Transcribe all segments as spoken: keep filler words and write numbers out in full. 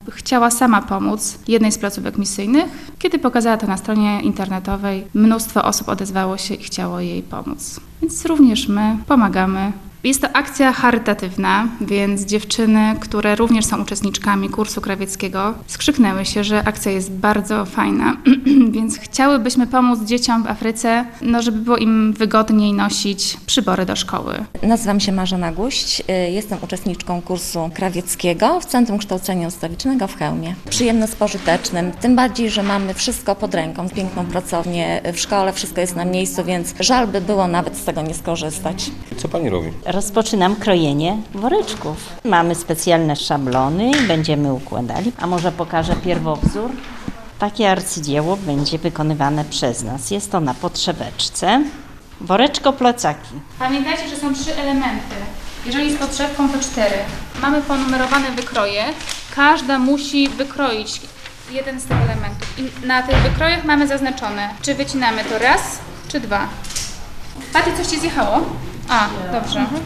chciała sama pomóc jednej z placówek misyjnych. Kiedy pokazała to na stronie internetowej, mnóstwo osób odezwało się i chciało jej pomóc. Więc również my pomagamy. Jest to akcja charytatywna, więc dziewczyny, które również są uczestniczkami kursu krawieckiego, skrzyknęły się, że akcja jest bardzo fajna, więc chciałybyśmy pomóc dzieciom w Afryce, no, żeby było im wygodniej nosić przybory do szkoły. Nazywam się Marzena Guść, jestem uczestniczką kursu krawieckiego w Centrum Kształcenia Ustawicznego w Chełmie. Przyjemno z pożytecznym, tym bardziej, że mamy wszystko pod ręką, piękną pracownię w szkole, wszystko jest na miejscu, więc żal by było nawet z tego nie skorzystać. Co pani robi? Rozpoczynam krojenie woreczków. Mamy specjalne szablony i będziemy układali. A może pokażę pierwowzór? Takie arcydzieło będzie wykonywane przez nas. Jest to na potrzebeczce. Woreczko plecaki. Pamiętajcie, że są trzy elementy. Jeżeli z podszewką, to cztery. Mamy ponumerowane wykroje. Każda musi wykroić jeden z tych elementów. I na tych wykrojach mamy zaznaczone, czy wycinamy to raz, czy dwa. Paty, coś Ci zjechało? A, dobrze. Mhm.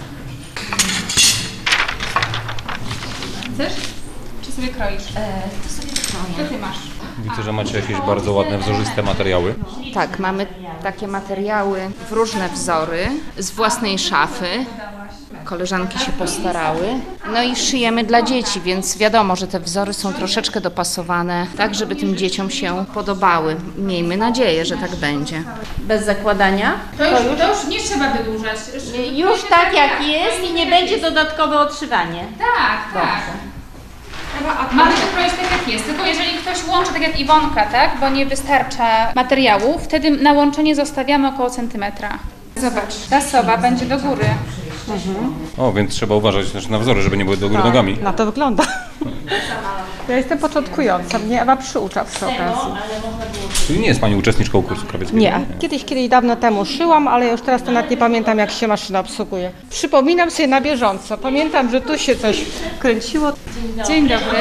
Chcesz? Czy sobie kroisz? E, to sobie wykroję. To Ty masz. Widzę, że macie jakieś bardzo ładne, wzorzyste materiały. Tak, mamy takie materiały w różne wzory z własnej szafy. Koleżanki się postarały. No i szyjemy dla dzieci, więc wiadomo, że te wzory są troszeczkę dopasowane tak, żeby tym dzieciom się podobały. Miejmy nadzieję, że tak będzie. Bez zakładania? To już, to już nie trzeba wydłużać. Już tak jak jest i nie będzie dodatkowe odszywanie. Tak, tak. Mamy wykroić tak jak jest, tylko jeżeli ktoś łączy tak jak Iwonka, tak, bo nie wystarcza materiału, wtedy na łączenie zostawiamy około centymetra. Zobacz, ta sowa będzie do góry. Mhm. O, więc trzeba uważać też na wzory, żeby nie były do góry nogami. Na to wygląda. Ja jestem początkująca, mnie Ewa przyucza przy okazji. Czyli nie jest pani uczestniczką kursu krawieckiego? Nie. Kiedyś, kiedyś dawno temu szyłam, ale już teraz to nawet nie pamiętam, jak się maszyna obsługuje. Przypominam sobie na bieżąco. Pamiętam, że tu się coś kręciło. Dzień dobry.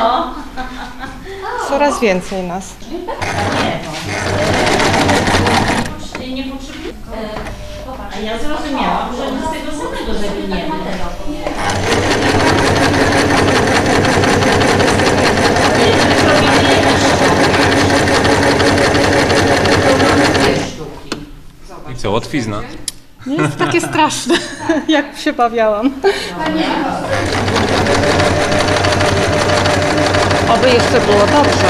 Coraz więcej nas. A ja zrozumiałam, że my z tego samego zawiniemy. I co, łatwizna? Nie jest takie straszne, jak się bawiałam. Oby jeszcze było dobrze.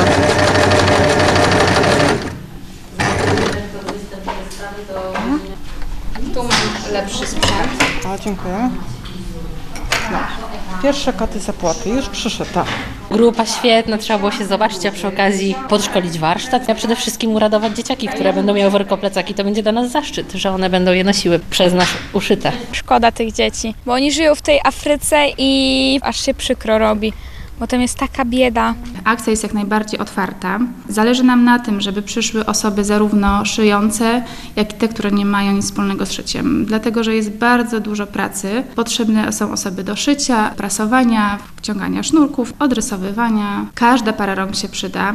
Tu mam lepszy sprzęt. O, dziękuję. No. Pierwsze koty za płoty, już przyszyta. Grupa świetna, trzeba było się zobaczyć, a przy okazji podszkolić warsztat, a przede wszystkim uradować dzieciaki, które będą miały workoplecaki. To będzie dla nas zaszczyt, że one będą je nosiły przez nas uszyte. Szkoda tych dzieci, bo oni żyją w tej Afryce i aż się przykro robi, bo tam jest taka bieda. Akcja jest jak najbardziej otwarta. Zależy nam na tym, żeby przyszły osoby zarówno szyjące, jak i te, które nie mają nic wspólnego z szyciem. Dlatego, że jest bardzo dużo pracy. Potrzebne są osoby do szycia, prasowania, wciągania sznurków, odrysowywania. Każda para rąk się przyda.